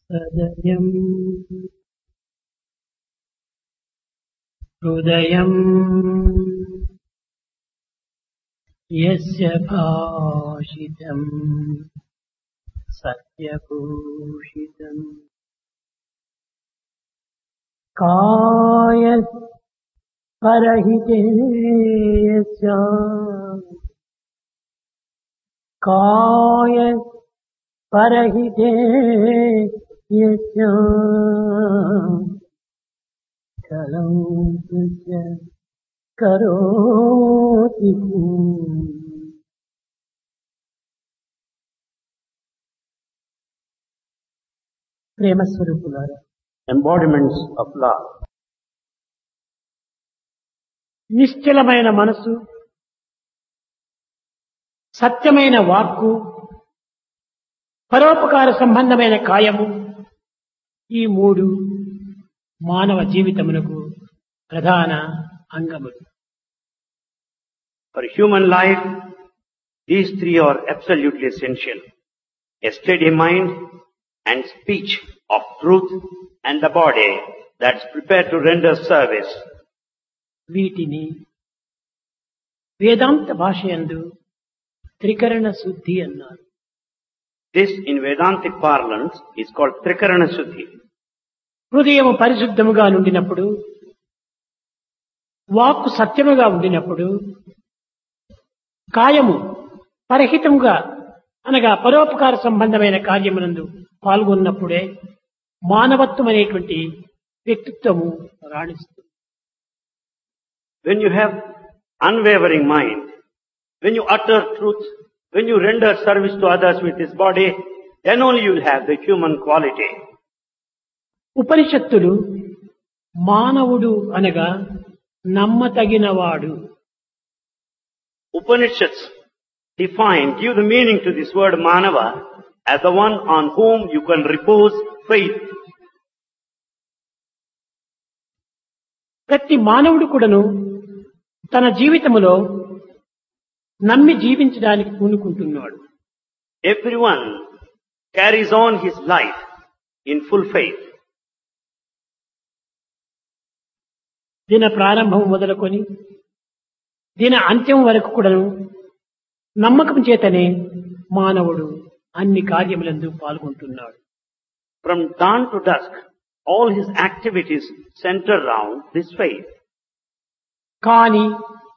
సదయం హృదయం యస్య భాషితం సత్యభూషితం కాయ పరహితే యస్య కాయ పరహితే యస్య కలం కరోతి. ప్రేమ స్వరూపులారా, embodiments of love. నిశ్చలమైన మనసు, సత్యమైన వాక్కు, పరోపకార సంబంధమైన కాయము, ఈ మూడు మానవ జీవితమునకు ప్రధాన అంగములు. For human life, these three are absolutely essential. A steady mind and speech of truth and the body that's prepared to render service. వీటిని వేదాంత భాషయందు త్రికరణ శుద్ధి అన్నారు. This in Vedantic parlance is called Trikarana Shuddhi. హృదయము పరిశుద్ధముగా ఉండినప్పుడు, వాక్కు సత్యముగా ఉండినప్పుడు, కాయము పరహితముగా అనగా పరోపకార సంబంధమైన కార్యమునందు పాల్గొన్నప్పుడే మానవత్వం అనేటువంటి వ్యక్తిత్వము రాణిస్తుంది. When you have unwavering mind, when you utter truth, when you render service to others with this body, then only you will have the human quality. ఉపనిషత్తులు మానవుడు అనగా నమ్మతగినవాడు. Upanishads define, give the meaning to this word manava as the one on whom you can repose faith. ప్రతి మానవుడు కూడాను తన జీవితములో నమ్మి జీవించడానికి పూనుకుంటున్నాడు. Everyone carries on his life in full faith. దిన ప్రారంభం మొదలుకొని దిన అంత్యం వరకు కూడాను నమ్మకం చేతనే మానవుడు అన్ని కార్యములందు పాల్గొంటున్నాడు. From dawn to dusk, all his activities center around this faith. కానీ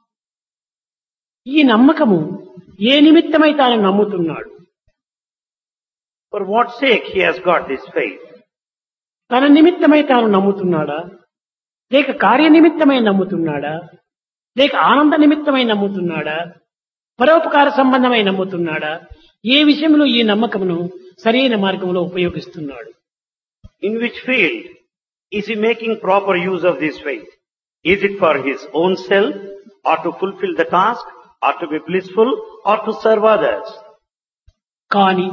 ఈ నమ్మకము ఏ నిమిత్తమై తాను నమ్ముతున్నాడు? For what sake he has got this faith? తన నిమిత్తమై తాను నమ్ముతున్నాడా, లేక కార్యనిమిత్తమై నమ్ముతున్నాడా, లేక ఆనంద నిమిత్తమై నమ్ముతున్నాడా, పరోపకార సంబంధమై నమ్ముతున్నాడా? ఏ విషయంలో ఈ నమ్మకమును సరైన మార్గంలో ఉపయోగిస్తున్నాడు? In which field is he making proper use of this faith? Is it for his own self, or to fulfill the task, or to be blissful, or to serve others? కానీ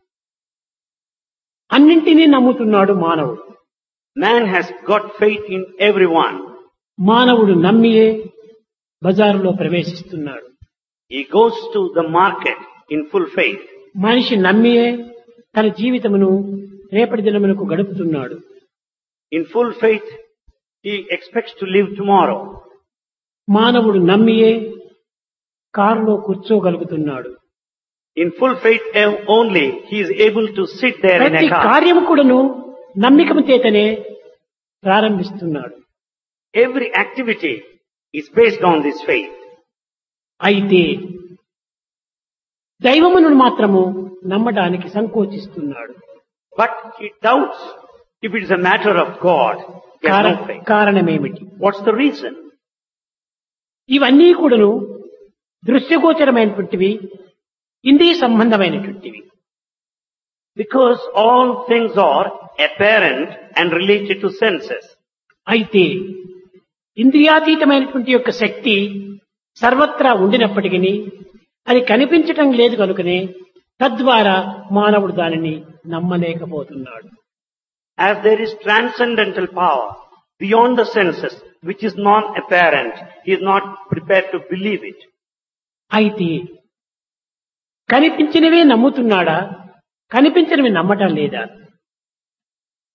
అన్నింటినీ నమ్ముతున్నాడు మానవుడు. Man has got faith in everyone. మానవుడు నమ్మియే బజారులో ప్రవేశిస్తున్నాడు. He goes to the market in full faith. మనిషి నమ్మియే తన జీవితమును రేపటి దినమునకు గడుపుతున్నాడు. In full faith, he expects to live tomorrow. మానవుడు నమ్మియే కారులో కూర్చోగలుగుతున్నాడు. In full faith only, he is able to sit there in ప్రతి a car. కార్యము కూడాను నమ్మికము చేతనే ప్రారంభిస్తున్నాడు. Every activity is based on this faith. అయితే దైవమును మాత్రము నమ్మడానికి సంకోచిస్తున్నాడు. But he doubts if it is a matter of God. He has no faith. కారణమేమిటి? What's the reason? ఇవన్నీ కూడాను దృశ్యగోచరమైనటువంటివి, ఇంద్రియ సంబంధమైనటువంటివి. Because all things are apparent and related to senses. అయితే ఇంద్రియాతీతమైనటువంటి యొక్క శక్తి సర్వత్రా ఉండినప్పటికీ అది కనిపించటం లేదు కనుకనే తద్వారా మానవుడు దానిని నమ్మలేకపోతున్నాడు. As there is transcendental power beyond the senses, which is non-apparent, he is not prepared to believe it. అయితే కనిపించినవే నమ్ముతున్నాడా, కనిపించినవి నమ్మటం లేదా?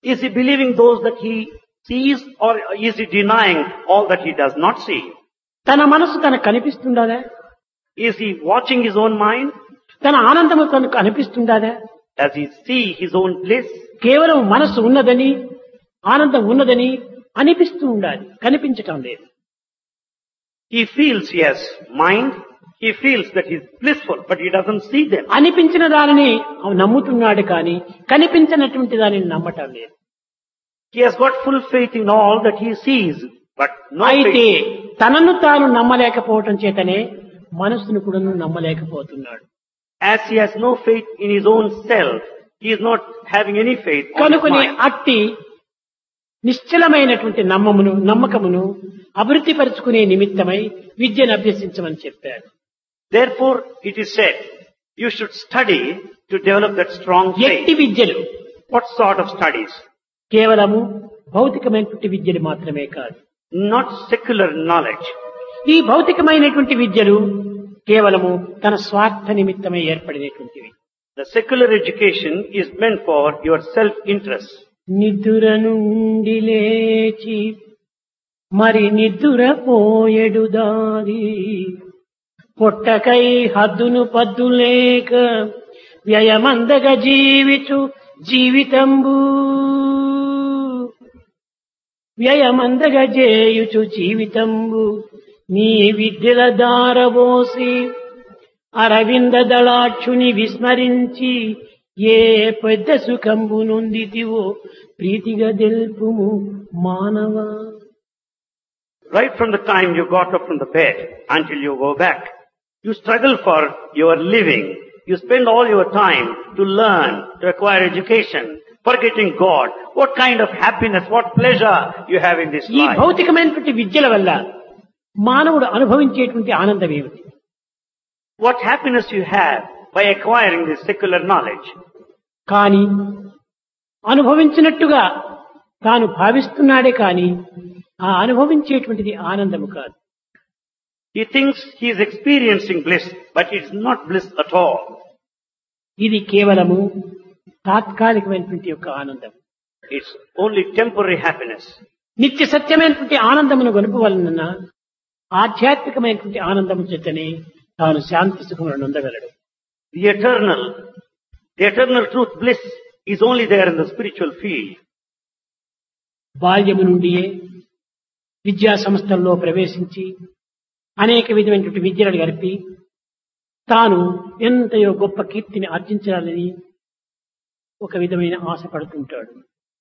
Is he believing those that he sees, or is he denying all that he does not see? తన మనసు తనకు కనిపిస్తుందా? Is he watching his own mind? తన ఆనందము తనకు అనిపిస్తుందా? Does he see his own bliss? కేవలం మనస్సు ఉన్నదని ఆనందం ఉన్నదని అనిపిస్తూ ఉండాలి, కనిపించటం లేదు. He feels, yes, mind. He feels that he is blissful, but he doesn't see them. అనిపించిన దానిని నమ్ముతున్నాడు కానీ కనిపించినటువంటి దానిని నమ్మటం లేదు. He has got full faith in all that he sees, but no అయితే faith. తనను తాను నమ్మలేకపోవటం చేతనే మనస్సును కూడా విద్యను అభ్యసించమని చెప్పాడు. Therefore, it is said, you should study to develop that strong ఎట్టి faith. విద్యలు What sort of studies? కేవలము భౌతికమైనటువంటి విద్యలు మాత్రమే కాదు. Not secular knowledge. ఈ భౌతికమైనటువంటి విద్యలు కేవలము తన స్వార్థ నిమిత్తమై ఏర్పడినటువంటివి. The secular education is meant for your self-interest. నిద్ర నుండి లేచి మరి నిద్రపోయెడు దారి పొట్టకై హద్దును పద్దులేక వ్యయమందగ జీవితు జీవితంబు వ్యయమందగ చేయుచు జీవితంబు నీ విద్యల దారబోసి అరవింద దళాక్షుని విస్మరించి ఏ పెద్ద సుఖంబు నొందితివో ప్రీతిగా తెలుపుము మానవా. Right from the time you got up from the bed until you go back, you struggle for your living. You spend all your time to learn, to acquire education, forgetting God. What kind of happiness, what pleasure you have in this ఈ life? భౌతికమైనటువంటి విద్యల వల్ల మానవుడు అనుభవించేటువంటి ఆనందం ఏమిటి? What happiness you have by acquiring this secular knowledge? కానీ అనుభవించినట్టుగా తాను భావిస్తున్నాడే కానీ ఆ అనుభవించేటువంటిది ఆనందము కాదు. He thinks he is experiencing bliss, but it's not bliss at all. ఇది కేవలము తాత్కాలికమైనటువంటి యొక్క ఆనందం. It's only temporary happiness. నిత్య సత్యమైనటువంటి ఆనందమును గొలుపు వలన ఆధ్యాత్మికమైనటువంటి ఆనందము చేతనే తాను శాంతి సుఖములను పొందగలడు. The eternal truth bliss is only there in the spiritual field. బాల్యము నుండియే విద్యా సంస్థల్లో ప్రవేశించి అనేక విధమైనటువంటి విద్యలను గడిపి తాను ఎంతయో గొప్ప కీర్తిని ఆర్జించాలని ఒక విధమైన ఆశ పడుతుంటాడు.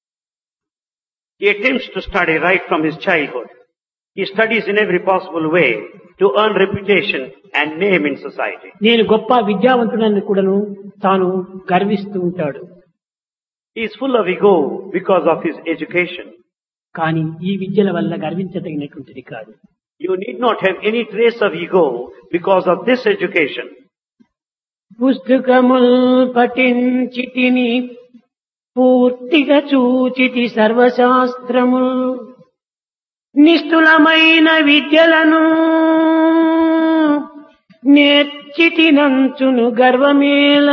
He attempts to study right from his childhood. He studies in every possible way to earn reputation and name in society. నేను గొప్ప విద్యావంతుడని కూడాను తాను గర్విస్తూ ఉంటాడు. He is full of ego because of his education. కానీ ఈ విద్యల వల్ల గర్వించదగినటువంటిది కాదు. You need not have any trace of ego because of this education. పుస్తకముల్ పఠించితిని పూర్తిగా చూచితి సర్వశాస్త్రముల్ నిష్ఠులమైన విద్యలను నేర్చితినంచును గర్వమేల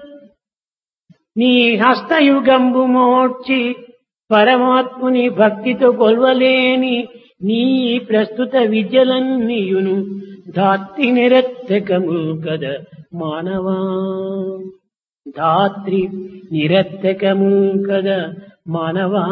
నీ హస్తయుగంబు మోడ్చి పరమాత్ముని భక్తితో కొల్వలేని నీ ప్రస్తుత విద్యలన్నీయును ధాత్రి నిరర్థకము కద మానవా. ధాత్రి నిరర్థకము కద మానవా.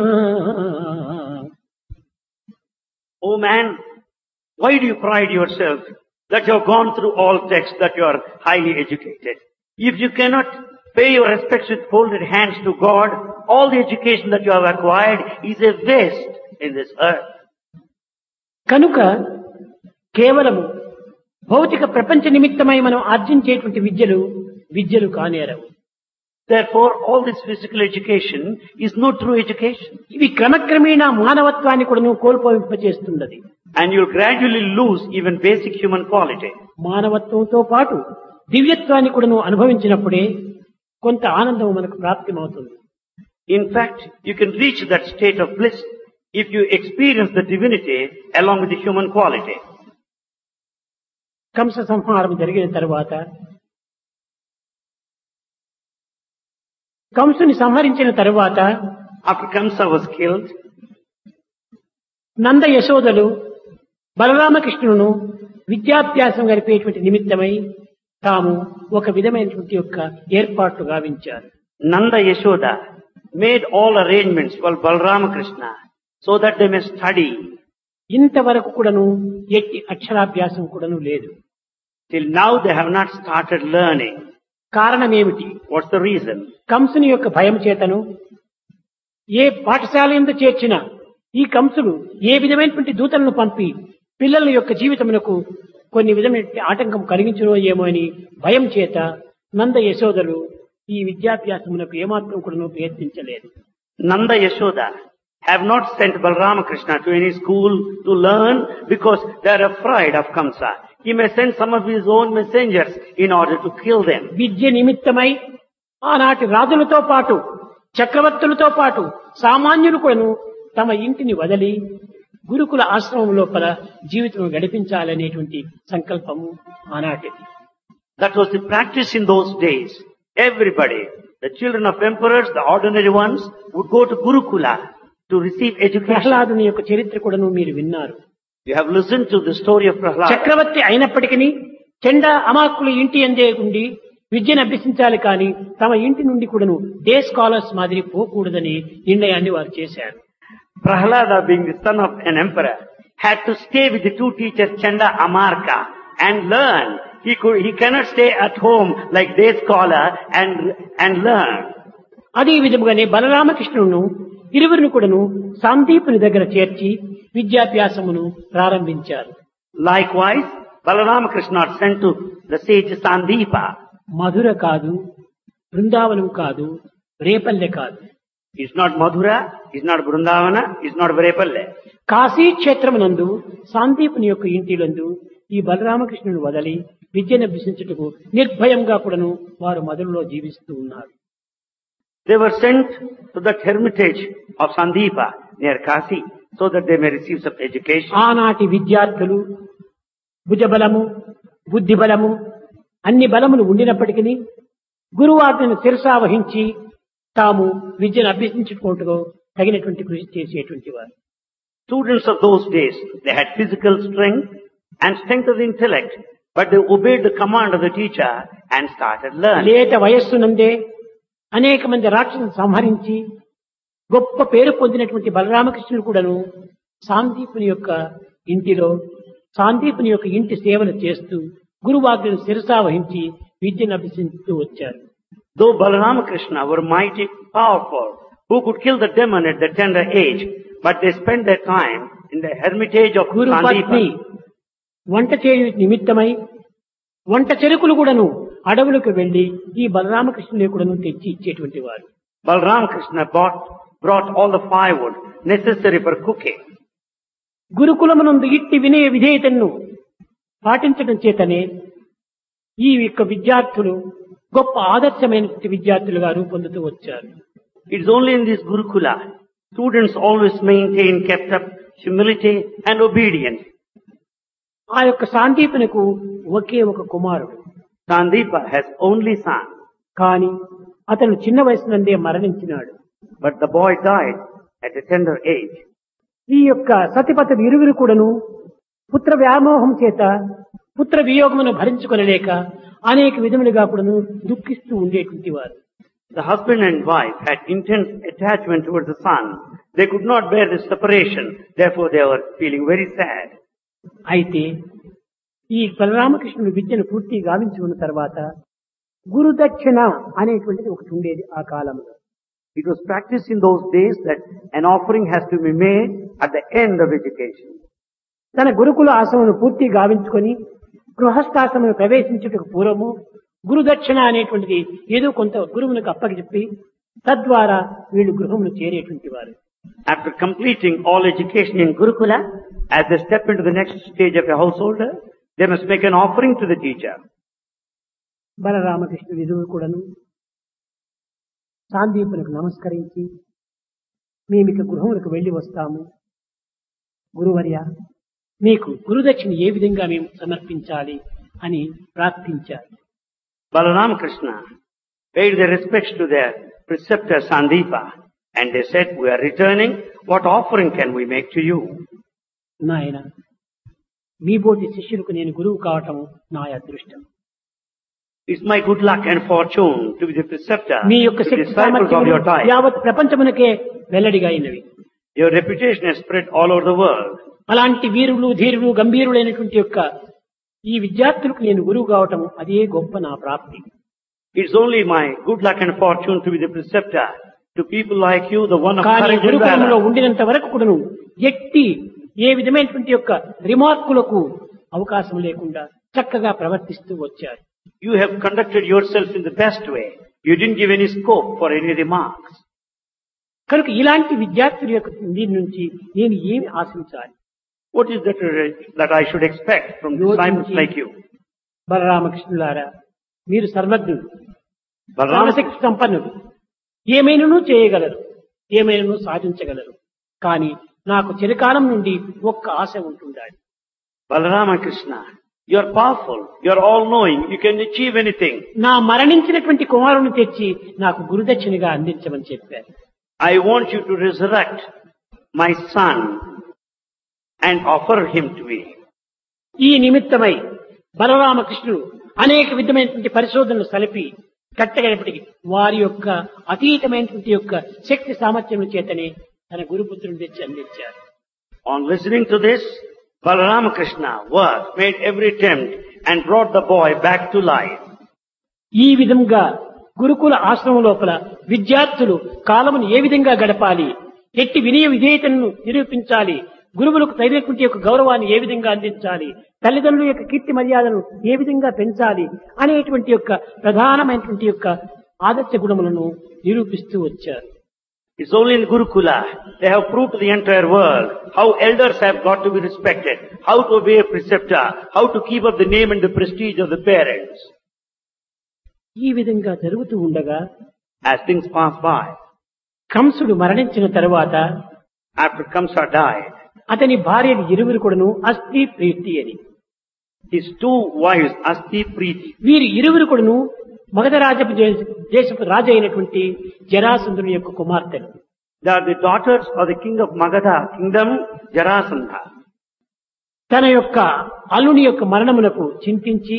Oh man, why do you pride yourself that you have gone through all texts, that you are highly educated? If you cannot pay your respects with folded hands to God, all the education that you have acquired is a waste in this earth. కనుక కేవలము భౌతిక ప్రపంచ నిమిత్తమై మనం ఆర్జించేటువంటి విద్యలు కానేరవు. Therefore, all this physical education is no true education. ఇవి క్రమక్రమేణా మానవత్వాన్ని కూడా కోల్పోయింపచేస్తున్నది. And you'll gradually lose even basic human quality. మానవత్వంతో పాటు దివ్యత్వాన్ని కూడా అనుభవించినప్పుడే కొంత ఆనందం మనకు ప్రాప్తిమవుతుంది. In fact, you can reach that state of bliss if you experience the divinity along with the human quality. Kamsa సంహారం జరిగిన తరువాత కంసుని సంహరించిన తరువాత After Kamsa was killed, నంద యశోదలు బలరామకృష్ణులను విద్యాభ్యాసం గడిపేటువంటి నిమిత్తమై తాము ఒక విధమైనటువంటి యొక్క ఏర్పాట్లు గావించారు. Nanda Yashoda made all arrangements for Balarama Krishna so that they may study. ఇంతవరకు కూడాను ఎట్టి అక్షరాభ్యాసం కూడాను లేదు. Till now they have not started learning. కారణమేమిటి? What's the reason? కంసుని యొక్క భయం చేతను ఏ పాఠశాల యందు చేర్చినా ఈ కంసుడు ఏ విధమైనటువంటి దూతలను పంపి పిల్లల యొక్క జీవితమునకు కొన్ని విధమైన ఆటంకం కలిగించడో ఏమో అని భయం చేత నంద యశోదలు ఈ విద్యాభ్యాసమునకు ఏమాత్రం కూడా ప్రయత్నించలేదు. Nanda Yashoda have not sent Balarama Krishna to any school to learn because they are afraid of Kamsa. He may send some of his own messengers in order to kill them. విద్య నిమిత్తమై ఆనాటి రాజులతో పాటు చక్రవర్తులతో పాటు సామాన్యులు కూడాను తమ ఇంటిని వదిలి గురుకుల ఆశ్రమం లోపల జీవితం గడిపించాలనేటువంటి సంకల్పము ఆనాటిది. That was the practice in those days. Everybody, the children of emperors, the ordinary ones, would go to Gurukula to receive education. ప్రహ్లాదుని యొక్క చరిత్ర కూడాను మీరు విన్నారు. You have listened to the story of Prahlada. చక్రవర్తి అయినప్పటికీ చెండ అమాకుల ఇంటి అందే ఉండి విద్యను అభ్యసించాలి కానీ తమ ఇంటి నుండి కూడాను డే స్కాలర్స్ మాదిరి పోకూడదని నిర్ణయాన్ని వారు చేశారు. Prahlada, being the son of an emperor, had to stay with the two teachers Chanda Amarka and learn. He cannot stay at home like day scholar and learn. అదే విధముగానే బలరామకృష్ణును ఇరువురిని కూడాను సందీపుని దగ్గర చేర్చి విద్యాభ్యాసమును ప్రారంభించారు. Likewise, Balarama Krishna sent to the sage Sandeepa. మధుర కాదు, బృందావనం కాదు, రేపల్లె కాదు. It's not Madhura, it's not Vrindavana, it's not Vrepalle. Kashi క్షేత్రమునందు సందీపుని యొక్క ఇంటిలందు ఈ బలరామకృష్ణుని వదలి విద్యను అభ్యసించుటకు నిర్భయంగా కూడాను వారు మధురలో జీవిస్తూ ఉన్నారు. They were sent to that hermitage of Sandeepa near Kasi so that they may receive some education. ఆనాటి విద్యార్థులు భుజబలము, బుద్ధి బలము, అన్ని బలములు ఉండినప్పటికీ గురువాజ్ఞను శిరసా వహించి తాము విద్యను అభ్యసించుకుంటూ తగినటువంటి కృషి చేసేటువంటి వారు. Students of those days, they had physical strength and strength of intellect, but they obeyed the command of the teacher and started learning. లేత వయస్సునందే అనేక మంది రాక్షసులను సంహరించి గొప్ప పేరు పొందినటువంటి బలరామకృష్ణుడు కూడాను సాందీపుని యొక్క ఇంటిలో సాందీపుని యొక్క ఇంటి సేవలు చేస్తూ గురువాజ్ఞను శిరసా వహించి విద్యను అభ్యసిస్తూ వచ్చారు. Though Balarama Krishna were mighty, powerful, who could kill the demon at the tender age, but they spent their time in the hermitage of గురుపత్ని Sandeepa. వంట చేయు నిమిత్తమై వంట చెరుకులు కూడాను అడవులకు వెళ్లి ఈ బలరామకృష్ణుని కూడాను తెచ్చి ఇచ్చేటువంటి వారు. Balarama Krishna brought all the firewood necessary for cooking. గురుకులమునందు ఇట్టి వినయ విధేయతను పాటించడం చేతనే ఈ యొక్క విద్యార్థులు గొప్ప ఆదర్శమైన విద్యార్థులుగా రూపొందుతూ వచ్చారు. It's only in this Gurukula, students always kept up humility and obedience. ఆ యొక్క సాందీపునకు ఒకే ఒక కుమారుడు. Sandeepa has only son, కాని అతను చిన్న వయసునందే మరణించినాడు. but the boy died at a tender age. ఈ యొక్క సతిపతులు ఇరువురు కూడాను పుత్ర వ్యామోహం చేత పుత్ర వియోగమును భరించుకొనలేక అనేక విధములుగా కూడాను దుఃఖిస్తూ ఉండేటువంటి వారు. The husband and wife had intense attachment towards the son. They could not bear the separation. Therefore, they were feeling very sad. అయితే ఈ బలరామకృష్ణుడు విద్యను పూర్తి గావించుకున్న తర్వాత గురుదక్షిణ అనేటువంటిది ఒకటి ఉండేది ఆ కాలంలో. It was practiced in those days that an offering has to be made at the end of education. తన గురుకుల ఆశ్రమను పూర్తి గావించుకొని గృహస్థాశ్రమను ప్రవేశించుటకు పూర్వము గురుదక్షిణ అనేటువంటిది ఏదో కొంత గురువునికి అప్పగిచెప్పి తద్వారా వీళ్ళు గృహమును చేరేటువంటి వారు. After completing all education in Gurukula, as they step into the next stage of a householder, they must make an offering to the teacher. బలరామకృష్ణుడు ఇరువురు కూడాను సాందీపునకు నమస్కరించి మేమిక గృహములకు వెళ్లి వస్తాము, గురువర్య మీకు గురుదక్షిణ ఏ విధంగా మేము సమర్పించాలి అని ప్రార్థించారు. Balarama Krishna paid their respects to their preceptor Sandeepa And they said, we are returning. What offering can we make to you? నాయన మీ బోటి శిష్యులకు నేను గురువు కావటం నా అదృష్టం. It's my good luck and fortune to be the preceptor, మీ యొక్క to Shakti disciples of సామర్థ్యములు your time. యావత్ ప్రపంచమునకే వెల్లడిగా అయినవి. Your reputation has spread all over the world. అలాంటి వీరులు ధీరులు గంభీరులైనటువంటి యొక్క ఈ విద్యార్థులకు నేను గురువు కావటం అదే గొప్ప నా ప్రాప్తి. It's only my good luck and fortune to be the preceptor to people like you, the one of కానీ courage and గురుకులంలో valor. ఉండినంత వరకు కూడాను ఎట్టి ఏ విధమైనటువంటి యొక్క రిమార్కులకు అవకాశం లేకుండా చక్కగా ప్రవర్తిస్తూ వచ్చారు. You have conducted yourself in the best way. You didn't give any scope for any remarks. కనుక ఇలాంటి విద్యార్థుల యొక్క దీని నుంచి నేను ఏమి ఆశించాలి? What is that I should expect from disciples like you? బలరామకృష్ణులారా, మీరు సర్వజ్ఞులు, Balaram, సర్వశక్తి సంపన్నులు, ఏమైనాను చేయగలరు, ఏమైనాను సాధించగలరు. కానీ నాకు చిరకాలం నుండి ఒక్క ఆశ ఉంటుండాలి. Balarama Krishna, you are powerful, you are all-knowing, you can achieve anything. నా మరణించినటువంటి కుమారుని తెచ్చి నాకు గురుదక్షిణగా అందించమని చెప్పారు. I want you to resurrect my son and offer him to me. ఈ నిమిత్తమై బలరామకృష్ణుడు అనేక విధమైనటువంటి పరిశోధనలు సలిపి కట్టగలిపటికి వారి యొక్క అతీతమైనటువంటి యొక్క శక్తి సామర్థ్యం చేతనే తన గురుపుత్రుని తెచ్చి అందించారు. On listening to this, Balarama Krishna made every attempt and brought the boy back to life. ఈ విధంగా గురుకుల ఆశ్రమం లోపల విద్యార్థులు కాలమును ఏ విధంగా గడపాలి, ఎట్టి వినయ విధేయతను నిరూపించాలి, గురువులకు తగినటువంటి యొక్క గౌరవాన్ని ఏ విధంగా అందించాలి, తల్లిదండ్రుల యొక్క కీర్తి మర్యాదను ఏ విధంగా పెంచాలి అనేటువంటి యొక్క ప్రధానమైనటువంటి యొక్క ఆదర్శ గుణములను నిరూపిస్తూ వచ్చారు. It's only in Gurukula they have proved to the entire world how elders have got to be respected, how to obey a preceptor, how to keep up the name and the prestige of the parents. ఈ విధంగా జరుగుతూ ఉండగా As things pass by, కంసుడు మరణించిన తరువాత after Kamsa died, అతని భార్యలు ఇరువురు కూడాను అస్తి ప్రీతి అని, his two wives, Asti Preeti, వీరి ఇరువురు కూడాను మగధ దేశపు రాజు అయినటువంటి జరాసంధుని యొక్క కుమార్తెలు. they are the daughters of the king of Magadha kingdom, Jarasandha. తన యొక్క అల్లుని యొక్క మరణమునకు చింతించి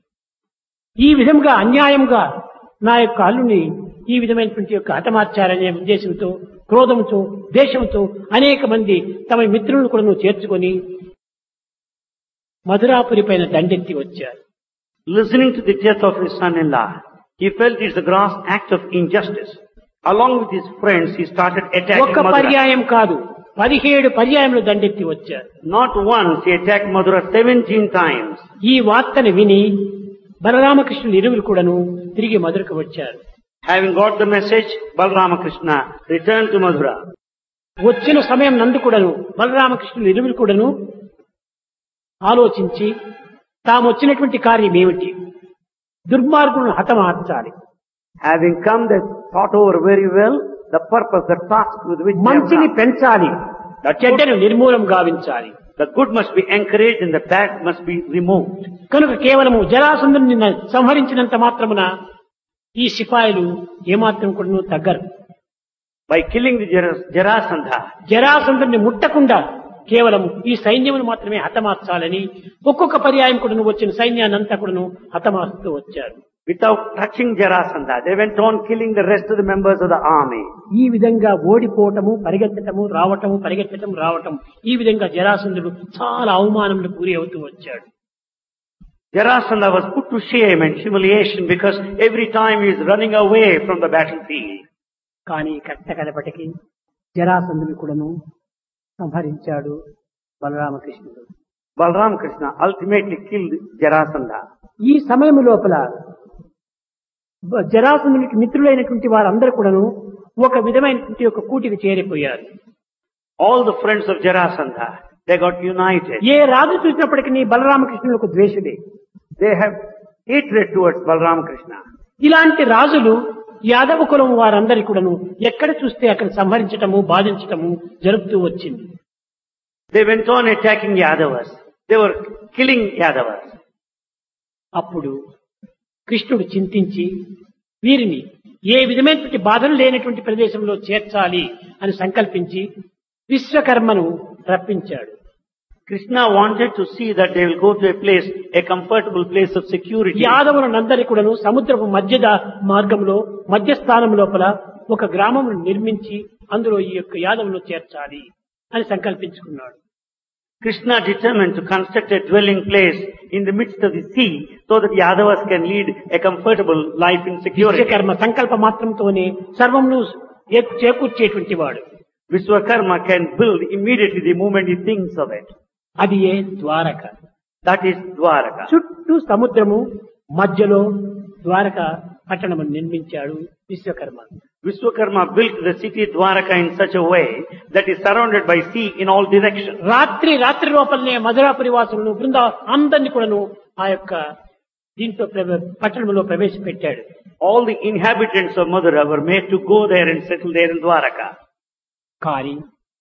ఈ విధంగా అన్యాయంగా నా యొక్క అల్లుని ఈ విధమైనటువంటి యొక్క హతమార్చారనే ఉద్దేశంతో క్రోధంతో దేశంతో అనేక మంది తమ మిత్రులను కూడా చేర్చుకొని మధురాపురి పైన దండెత్తి వచ్చారు. Listening to the death of his son-in-law, he felt it's a gross act of injustice. Along with his friends, he started attacking ఒక్క Madura. పర్యాయం కాదు, 17 పర్యాయములు దండెత్తి వచ్చారు. Not once, he attacked Madura 17 times. ఈ వార్తను విని బలరామకృష్ణులు ఇరువురు కూడాను తిరిగి మధురకు వచ్చారు. Having got the message, Balarama Krishna returned to Madura. వచ్చిన సమయం నందు కూడాను బలరామకృష్ణులు ఇరువురు కూడాను ఆలోచించి తాము వచ్చినటువంటి కార్యం ఏమిటి, దుర్మార్గులను హతమార్చాలి, Having come, they thought over very well the purpose, the task with which they have మంచిని come. పెంచాలి, చెడ్డను నిర్మూలం గావించాలి. The good must be encouraged and the bad must be removed. కనుక కేవలము జరాసంధుని సంహరించినంత మాత్రమున ఈ సిపాయిలు ఏమాత్రం కూడా తగ్గరు. By killing the Jarasandha, జరాసంధుని ముట్టకుండా కేవలం ఈ సైన్యమును మాత్రమే హతమార్చాలని ఒక్కొక్క పర్యాయం కూడా వచ్చిన సైన్యాన్ని అంతా కూడా హతమారుస్తూ వచ్చారు. without touching Jarasandha, they went on killing the rest of the members of the army. ఈ విధంగా ఓడిపోవటము, పరిగెత్తటము, రావటము, పరిగెత్తటం, రావటం, ఈ విధంగా జరాసంధుడు చాలా అవమానములకు గురి అవుతూ వచ్చాడు. Jarasandha was put to shame and humiliation because every time he is running away from the battlefield. కానీ కట్టకడపటికి జరాసంధుని కూడాను సంహరించాడు బలరామకృష్ణుడు. Balarama Krishna ultimately killed Jarasandha. ఈ సమయం లోపల జరాసంధునికి మిత్రులైనటువంటి వారందరూ కూడాను ఒక విధమైనటువంటి ఒక కూటికి చేరిపోయారు. All the friends of Jarasandha, they got united. A Raju చూసినప్పటికీ బలరామకృష్ణులకు ద్వేషుడే. They have hatred towards Balarama Krishna. ఇలాంటి రాజులు యాదవ కులం వారందరి కూడాను ఎక్కడ చూస్తే అక్కడ సంహరించటము, బాధించటము జరుపుతూ వచ్చింది. They went on attacking Yadavas. They were killing Yadavas. అప్పుడు కృష్ణుడు చింతించి వీరిని ఏ విధమైనటువంటి బాధలు లేనటువంటి ప్రదేశంలో చేర్చాలి అని సంకల్పించి విశ్వకర్మను రప్పించాడు. Krishna wanted to see that they will go to a place, a comfortable place of security. యాదవులందరి కూడాను సముద్రపు మధ్య మార్గంలో మధ్యస్థానం లోపల ఒక గ్రామం నిర్మించి అందులో ఈ యొక్క యాదవులను చేర్చాలి అని సంకల్పించుకున్నాడు. Krishna determined to construct a dwelling place in the midst of the sea so that Yadavas can lead a comfortable life in security. Vishwakarma సంకల్ప మాత్రంతోనే సర్వమును చేకూర్చేటువంటి వాడు. Vishwakarma can build immediately the moment he thinks of it. అది ఏ Dwaraka. That is Dwaraka. చుట్టూ సముద్రము మధ్యలో ద్వారక పట్టణము నిర్మించాడు Vishwakarma. Vishwakarma built the city Dwaraka in such a way that is surrounded by sea in all directions. రాత్రి లోపలనే మధురాపురి వాసులను బృందా అందరినీ కూడాను ఆ యొక్క దీంట్లో పట్టణంలో ప్రవేశపెట్టాడు. All the inhabitants of Madura were made to go there and settle there in Dwaraka. కానీ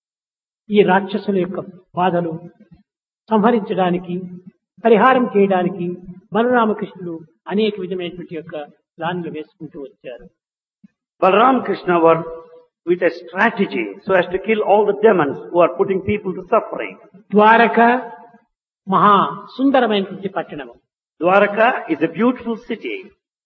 ఈ రాక్షసుల యొక్క బాధలు సంహరించడానికి పరిహారం చేయడానికి బలరామకృష్ణులు అనేక విధమైనటువంటి యొక్క ప్లాన్లు వేసుకుంటూ వచ్చారు. Balaram Krishna were with a strategy so as to kill all the demons who are putting people to suffering. Dwaraka మహా సుందరమైనటువంటి పట్టణము. Dwaraka is a beautiful city.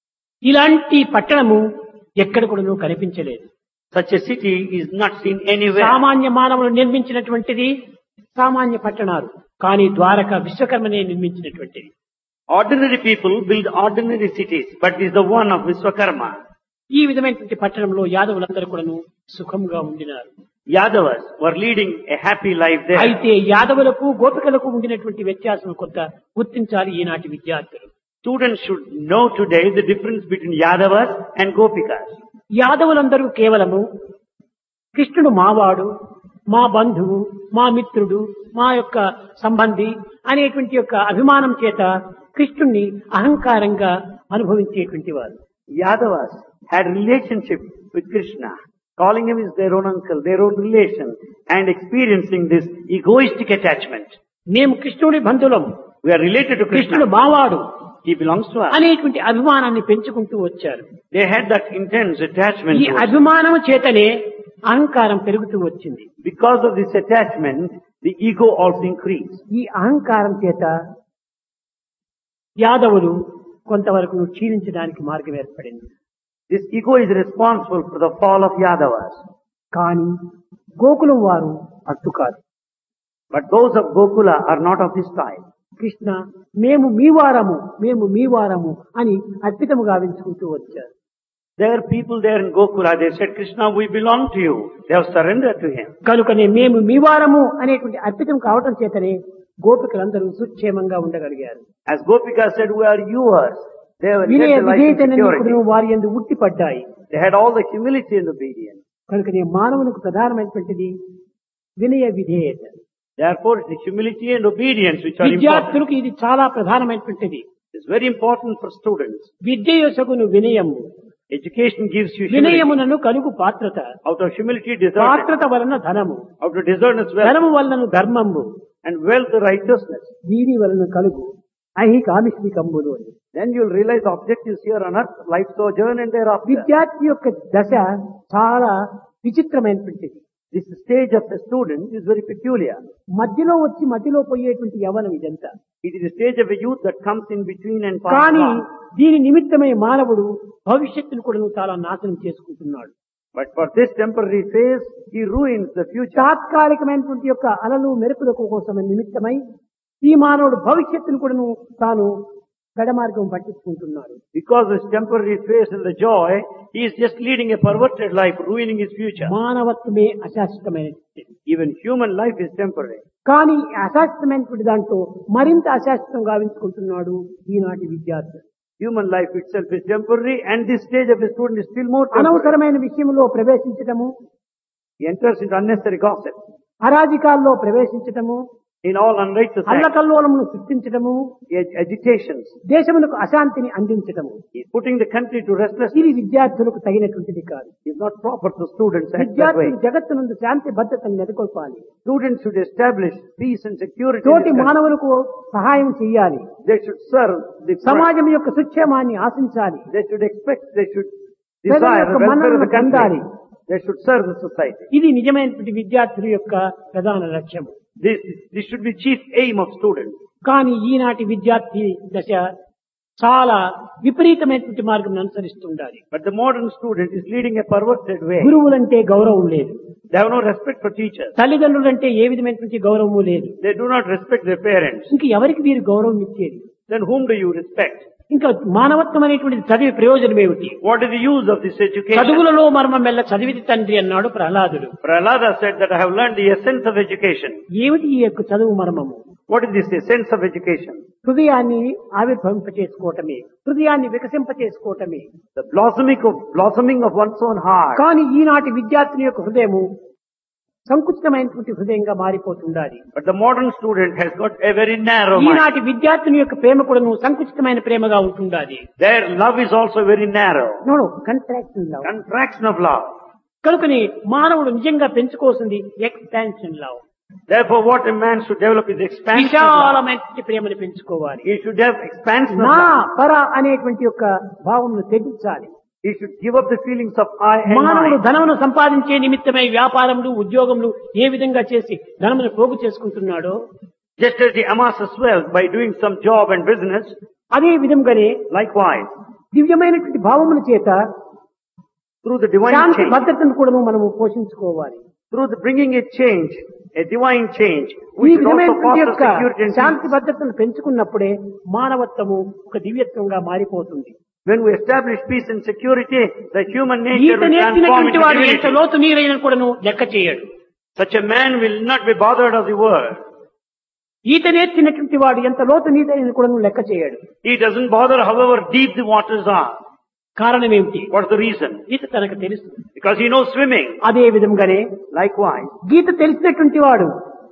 ఇలాంటి పట్టణము ఎక్కడ కూడా కనిపించలేదు. Such a city is not seen anywhere. సామాన్య మానవులు నిర్మించినటువంటిది సామాన్య పట్టణాలు, కానీ Dwaraka విశ్వకర్మనే నిర్మించినటువంటిది. Ordinary people build ordinary cities, but this is the one of Vishwakarma. ఈ విధమైనటువంటి పట్టణంలో యాదవులందరూ కూడాను సుఖంగా ఉండినారు. Yadavas were leading a happy life there. అయితే యాదవులకు గోపికలకు ఉండినటువంటి వ్యత్యాసం కొంత గుర్తించాలి ఈనాటి విద్యార్థులు. Students should know today the difference between Yadavas and Gopikas. యాదవులందరూ కేవలము కృష్ణుడు మావాడు, మా బంధువు, మా మిత్రుడు, మా యొక్క సంబంధి అనేటువంటి యొక్క అభిమానం చేత కృష్ణుణ్ణి అహంకారంగా అనుభవించేటువంటి వారు. Yadavas had relationship with Krishna, calling him as their own uncle, their own relation, and experiencing this egoistic attachment. మేము కృష్ణుడి బంధువులం, We are related to కృష్ణుడు Krishna. మావాడు He belongs to us. అనేటువంటి అభిమానాన్ని పెంచుకుంటూ వచ్చారు. They had that intense attachment. ఈ to us. అభిమానం చేతనే అహంకారం పెరుగుతూ వచ్చింది. Because of this attachment, the ego also increased. ఈ అహంకారం చేత యాదవులు కొంతవరకు క్షీణించడానికి మార్గం ఏర్పడింది. This ego is responsible for the fall of Yadavas. కానీ గోకులం వారు అట్టు కాదు. But those of Gokula are not of this type. Krishna మేము మీ వారము అని అద్భుతము గావించుకుంటూ వచ్చారు. There are people there in Gokula, they said, Krishna, we belong to you. They have surrendered to him. కనుకనే మేము మీ వారము అనేటువంటి అద్భుతం కావటం చేతనే గోపికలందరూ సుక్షేమంగా ఉండగలిగారు. As Gopika said, we are yours. They were వినయ led the life in విధేయతను security. వారి యందు ఉట్టిపడ్డాయి. They had all the humility and obedience. కనుకనే మానవునికి ప్రధానమైనటువంటిది వినయ విధేయత. Therefore, the humility and obedience which are important. విద్యార్థులకు ఇది చాలా ప్రధానమైనటువంటిది. It's very important for students. విద్య యొసగును వినయము, Education gives you humility. వినయమునను కలుగు పాత్రత, Out of humility, discernment. పాత్రత వలన ధనము, Out of discernment, wealth. ధనము వలన ధర్మము, And wealth, righteousness. దీని వలన కలుగు ఐహికామిష్మికంబులు అని. Then you'll realize objectives here on earth, life sojourn and thereafter. విద్యార్థి యొక్క దశ చాలా విచిత్రమైనటువంటిది. This stage of the student is very peculiar. మధ్యలో పోయేటువంటి యవనం ఇదంతా. It is a stage of a youth that comes in between and passes కానీ on. దీని నిమిత్తమై మానవుడు భవిష్యత్తును కూడా చాలా నాశనం చేసుకుంటున్నాడు. But for this temporary phase, he ruins the future. తాత్కాలికమైనటువంటి యొక్క అలలు మెరుపులకు కోసం నిమిత్తమై ఈ మానవుడు భవిష్యత్తును కూడా తాను గడమార్గం పట్టించుకుంటున్నాడు. Because this temporary phase and the joy, he is just leading a perverted life, ruining his future. మానవత్వమే అశాశ్వతమైనది. Even human life is temporary. కానీ అశాశ్వతమైనటువంటి దాంట్లో మరింత అశాశ్వతం గావించుకుంటున్నాడు ఈనాటి విద్యార్థి. Human life itself is temporary, and this stage of a student is still more temporary. అనవసరమైన విషయంలో ప్రవేశించటము, He enters into unnecessary gossip, అరాజికాల్లో ప్రవేశించటము, in all unrighteous acts, అల్లకల్లోలమును సృష్టించటము, agitations. దేశమునకు అశాంతిని అందించటము. He is putting the country to restlessness. ఇది విద్యార్థులకు తగినటువంటిది కాదు. It is not proper to students act that way. విద్యార్థులు జగత్తునందు శాంతి భద్రతను నెలకొల్పాలి. Students should establish peace and security. in తోటి this country. మానవులకు సహాయం చేయాలి. They should serve the సమాజం యొక్క సుక్షేమాన్ని ఆశించాలి. They should expect, they should desire the యొక్క welfare of మన్ననను the country. పొందాలి. They should serve the society. ఇది నిజమైనటువంటి విద్యార్థుల యొక్క ప్రధాన లక్ష్యం. This should be chief aim of students. కానీ ఈనాటి విద్యార్థి దశ చాలా విపరీతమైనటువంటి మార్గం అనుసరిస్తుండాలి. But the modern student is leading a perverted way. గురువులంటే గౌరవం లేదు. They have no respect for teachers. తల్లిదండ్రులంటే ఏ విధమైనటువంటి గౌరవము లేదు. They do not respect their parents. ఇంక ఎవరికి వీరు గౌరవం ఇచ్చేది? Then whom do you respect? ఇంకా మానవత్వం అనేటువంటి చదివి ప్రయోజనం ఏమిటి? What is the use of this education? చదువులలో మర్మం మెల్ల చదివిది తండ్రి అన్నాడు ప్రహ్లాదుడు. Prahlada said that I have learned the essence of education. ఏమిటి ఈ యొక్క చదువు మర్మము? What is this essence of education? హృదయాన్ని ఆవిర్భవింపచేసుకోవటమే, హృదయాన్ని వికసింపచేసుకోవటమే. The blossoming of one's own heart. కానీ ఈనాటి విద్యార్థుని యొక్క హృదయము సంకుచితమైనటువంటి హృదయంగా మారిపోతుండాలి. But the modern student has got a very narrow mind. ఈనాటి విద్యార్థుని యొక్క ప్రేమ కూడాను సంకుచితమైన ప్రేమగా ఉంటుండాలి. Their love is also very narrow. Contraction love. Contraction of love. కనుకని మానవుడు నిజంగా పెంచుకోవాల్సింది expansion love. Therefore, what a man should develop is expansion of love. విశాలమైన ప్రేమను పెంచుకోవాలి. He should have expansion of నా love. పర అనేటువంటి యొక్క భావమును తెగించాలి. He should give up the feelings of I and మానవుడు mine. ధనమును సంపాదించే నిమిత్తమై వ్యాపారములు ఉద్యోగములు ఏ విధంగా చేసి ధనమును పోగు చేసుకుంటున్నాడో Just as he amasses wealth by doing some job and business, అదే విధంగానే likewise, దివ్యమైనటువంటి భావముల చేత through the divine Shanti change, భద్రతను కూడా మనము పోషించుకోవాలి. through the bringing a change, a divine change, ఈ we should also విధమైనటువంటి foster యొక్క security and శాంతి peace. భద్రతను పెంచుకున్నప్పుడే మానవత్వము ఒక దివ్యత్వంగా మారిపోతుంది. When we establish peace and security, the human nature ఈత will transform నేర్చినటువంటి into వాడు ఎంత divinity. లోతు నీరైన కూడాను లెక్క చేయడు. Such a man will not be bothered of the world. ఈత నేర్చినటువంటి వాడు ఎంత లోతు నీరైన కూడాను లెక్క చేయడు. He doesn't bother however deep the waters are. కారణం ఏమిటి? What's the reason? ఈత తనకు తెలుసు. Because he knows swimming. అదే విధంగానే Likewise, గీత తెలిసినటువంటి వాడు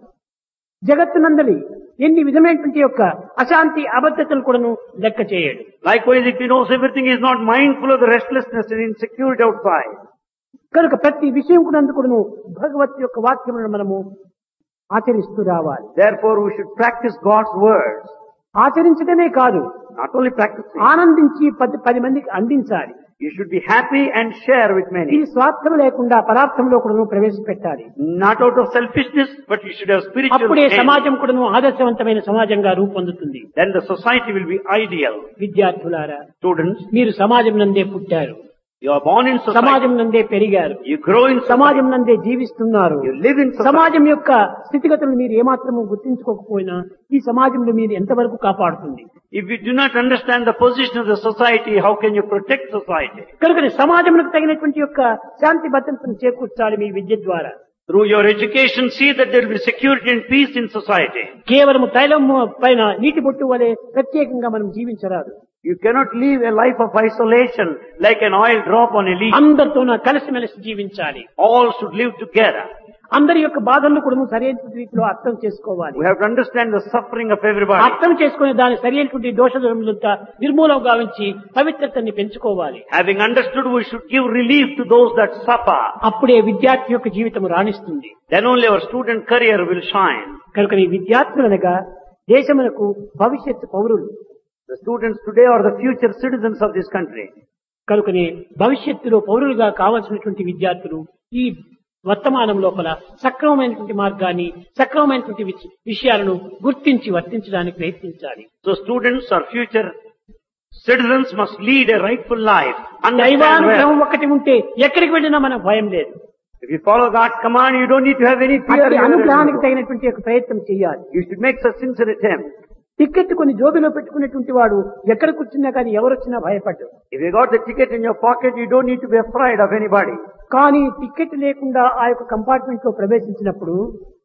జగత్తునందలి ఎన్ని విధమైనటువంటి యొక్క అశాంతి అబద్ధతలు కూడాను లెక్క చేయడు. likewise, if he knows everything, he is not mindful of the restlessness and insecurity outside. కనుక ప్రతి విషయం కూడాను భగవత్ యొక్క వాక్యములను మనము ఆచరిస్తూ రావాలి. Therefore, we should practice God's words. ఆచరించడమే కాదు, Not only practicing. ఆనందించి 10 మందికి అందించాలి. You should be happy and share with ఇది many. స్వార్థం లేకుండా పదార్థంలో కూడాను ప్రవేశపెట్టాలి. Not out of selfishness, but you should have spiritual అప్పుడే aim. సమాజం కూడాను ఆదర్శవంతమైన సమాజంగా రూపొందుతుంది. Then the society will be ideal. విద్యార్థులారా, Students, మీరు సమాజం నందే పుట్టారు, you are born in society. సమాజం నందే పెరిగారు, You grow in society. సమాజం నందే జీవిస్తున్నారు. You live in society. సమాజం యొక్క స్థితిగతులను మీరు ఏమాత్రము గుర్తించుకోకపోయినా ఈ సమాజంలో మీరు ఎంతవరకు కాపాడుతుంది? If you do not understand the position of the society, how can you protect society? కనుక సమాజంలో తగినటువంటి యొక్క శాంతి భద్రతను చేకూర్చాలి మీ విద్య ద్వారా. Through your education, see that there will be security and peace in society. కేవలం తైలం పైన నీటి బొట్టు వలె ప్రత్యేకంగా మనం జీవించరాదు. You cannot live a life of isolation like an oil drop on a leaf. అందరితో కలిసిమెలిసి జీవించాలి. All should live together. అందరి యొక్క బాధలను కూడా సరైన రీతిలో అర్థం చేసుకోవాలి. We have to understand the suffering of everybody. అర్థం చేసుకునే దాని సరైనటువంటి దోషములంతా నిర్మూలం గావించి పవిత్రతని పెంచుకోవాలి. Having understood, we should give relief to those that suffer. అప్పుడే విద్యార్థి యొక్క జీవితం రాణిస్తుంది. Then only our student career will shine. కనుక ఈ విద్యార్థులనగా దేశమునకు భవిష్యత్తు పౌరులు. The students today are the future citizens of this country. కనుకనే భవిష్యత్తులో పౌరులుగా కావాల్సినటువంటి విద్యార్థులు ఈ వర్తమానం లోపల సక్రమమైనటువంటి మార్గాన్ని, సక్రమమైనటువంటి విషయాలను గుర్తించి వర్తించడానికి ప్రయత్నించాలి. So students or future citizens must lead a rightful life. Understand దైవానుగ్రహం well. ఒక్కటి ఉంటే ఎక్కడికి వెళ్ళినా మనకు భయం లేదు. If you follow God's command, you don't need to have any fear. అట్టి అనుగ్రహానికి తగినటువంటి యొక్క ప్రయత్నం చేయాలి. You should make such sincere attempt. Ticket కొన్ని జోబిలో పెట్టుకునేటువంటి వాడు ఎక్కడ కూర్చున్నా కానీ ఎవరొచ్చినా భయపడ్డు. If you got the ticket in your pocket, you don't need to be afraid of anybody. కానీ టికెట్ లేకుండా ఆ యొక్క కంపార్ట్మెంట్ లో ప్రవేశించినప్పుడు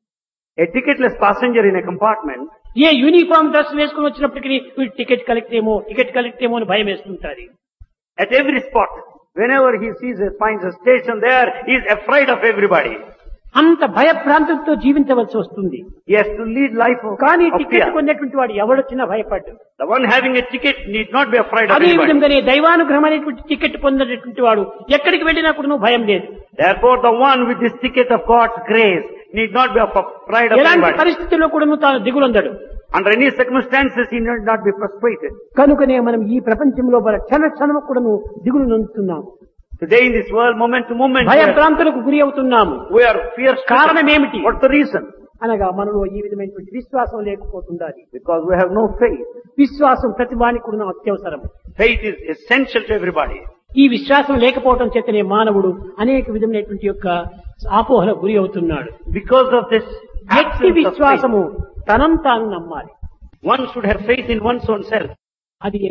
A ticketless passenger in a compartment, ఏ యూనిఫామ్ డ్రెస్ వేసుకుని వచ్చినప్పటికీ వీడు టికెట్ కలెక్ట్ ఏమో అని భయం వేస్తుంటారు. at every spot, whenever he finds a station there, he is afraid of everybody. అంత భయభ్రాంతులతో జీవించవలసి వస్తుంది. He has to lead life of కానీ of టికెట్ fear. కొన్నటువంటి వాడు ఎవడొచ్చినా భయపడ్డు. The one having a ticket need not be afraid of అదే anybody. విధంగానే దైవానుగ్రహం అనేటువంటి టికెట్ పొందినటువంటి వాడు ఎక్కడికి వెళ్ళినా కూడా భయం లేదు. Therefore, the one with this ticket of God's grace need not be afraid of ఎలాంటి anybody. పరిస్థితుల్లో కూడా తాను దిగులందడు. Under any circumstances, he need not be frustrated. కనుకనే మనం ఈ ప్రపంచంలో క్షణ క్షణము కూడా దిగులు నొందుతున్నాం. Today in this world, moment to moment, భయభ్రాంతులకు గురి అవుతున్నాము. we are fear-stricken. కారణం ఏమిటి? What's the reason? అనగా మనలో ఈ విధమైనటువంటి విశ్వాసం లేకపోతుండాలి. Because we have no faith. విశ్వాసం ప్రతి వానికి కూడా అత్యవసరం. Faith is essential to everybody. ఈ విశ్వాసం లేకపోవడం చేతనే మానవుడు అనేక విధమైనటువంటి యొక్క అపోహలకు గురి అవుతున్నాడు. Because of this వ్యక్తి absence of faith, విశ్వాసము తనం తాను నమ్మాలి. one should have faith in one's own self. అది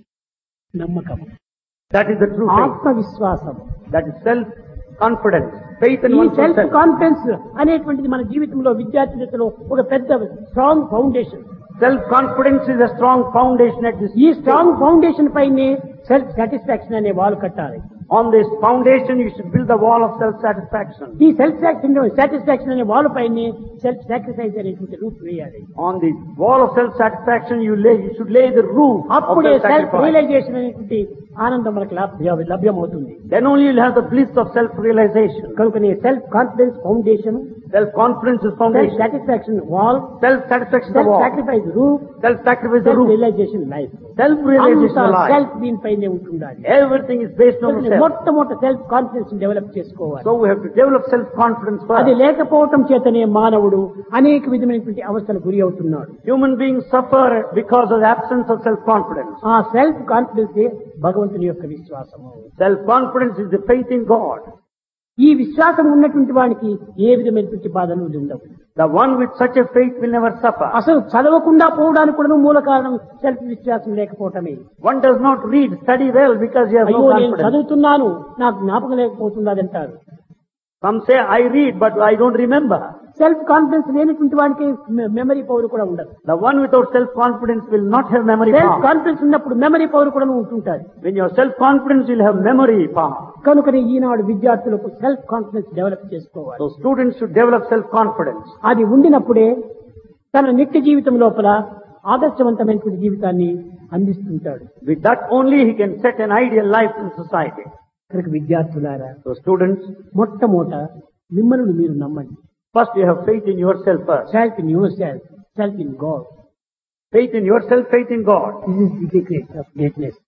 నమ్మకం. That is the true faith. ఆత్మవిశ్వాసం. That is self-confidence. Faith in ఈ one's own self self. Confidence అనేటువంటిది మన జీవితంలో విద్యార్థి దశలో ఒక పెద్ద strong foundation. Self-confidence is a strong foundation at this ఈ stage. స్ట్రాంగ్ ఫౌండేషన్ పైనే సెల్ఫ్ సాటిస్ఫాక్షన్ అనే వాల్ కట్టాలి. On this foundation, you should build the wall of self-satisfaction. ఈ సెల్ఫ్ సాటిస్ఫాక్షన్ అనే వాల్ పైనే సెల్ఫ్ సాక్రిఫైస్ అనేటువంటి రూప్ వేయాలి. On the wall of self-satisfaction, you should lay the roof of అప్పుడే self self-sacrifice. Realization అనేటువంటి ఆనందం మనకు లభ్యమవుతుంది. Then only you'll have the bliss of self-realization. కనుకనే self confidence foundation, Self-confidence is self foundation. Satisfaction wall, Self-satisfaction is the self wall. Sacrifice roof, Self-sacrifice is the self roof. Realization life. Self-realization is life. Self దీనిపైనే ఉంటుండాలి. Everything is based on the self. మొట్టమొదటి self confidence develop చేసుకోవాలి. So we have to develop self-confidence అది first. లేకపోవటం చేతనే మానవుడు అనేక విధమైనటువంటి అవస్థలకు గురి అవుతున్నాడు. Human beings suffer because of the absence of self-confidence. ఆ సెల్ఫ్ కాన్ఫిడెన్స్ భగవంతుని యొక్క విశ్వాసము. Self-confidence is the faith in God. ఈ విశ్వాసం ఉన్నటువంటి వానికి ఏ విధమైనటువంటి బాధలు ఉండవు. The one with such a faith will never suffer. అసలు చదవకుండా పోవడానికి కూడా మూల కారణం సెల్ఫ్ విశ్వాసం లేకపోవటమే. One does not read, study well because he has అయ్యో no నేను confidence. చదువుతున్నాను నాకు జ్ఞాపకం లేకపోతుంది అంటారు. Some say, I read, but I don't remember. Self confidence లేనటువంటి వానికి మెమరీ పవర్ కూడా ఉండదు. The one without self-confidence will not have memory self power. Confidence ఉన్నప్పుడు మెమరీ పవర్ కూడా ఉంటుంటారు. When you have self-confidence, you'll have memory power. కనుకనే ఈనాడు విద్యార్థులకు సెల్ఫ్ కాన్ఫిడెన్స్ డెవలప్ చేసుకోవాలి. So students should develop self-confidence. అది ఉండినప్పుడే తన నిత్య జీవితం లోపల ఆదర్శవంతమైనటువంటి జీవితాన్ని అందిస్తుంటాడు. With that only he can set an ideal life in society. కనుక విద్యార్థులారా, So students, మొట్టమొదట మిమ్మల్ని మీరు నమ్మండి. first you have faith in yourself first. Self in yourself, self in God. Faith in yourself, faith in God. This is the secret of greatness.